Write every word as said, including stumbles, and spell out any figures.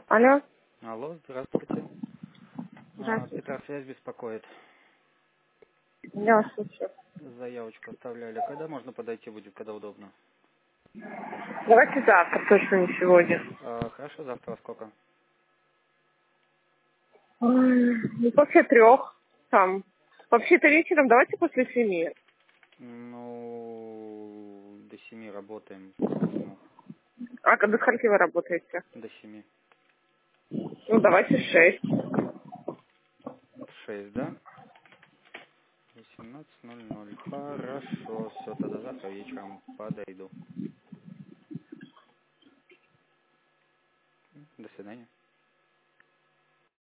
Алло, Алло, здравствуйте. А, здравствуйте. Петросвязь беспокоит. Я вас слушаю. Заявочку оставляли. Когда можно подойти будет, когда удобно? Давайте завтра, точно не сегодня. А, хорошо, завтра во сколько? Ой, ну, после трех. Там. Вообще-то вечером давайте после семи. Ну, до семи работаем по-разному. А до скольки вы работаете? До семи. Ну, давайте в шесть. В шесть, да? восемнадцать ноль ноль. Хорошо, все, тогда завтра вечером подойду. До свидания.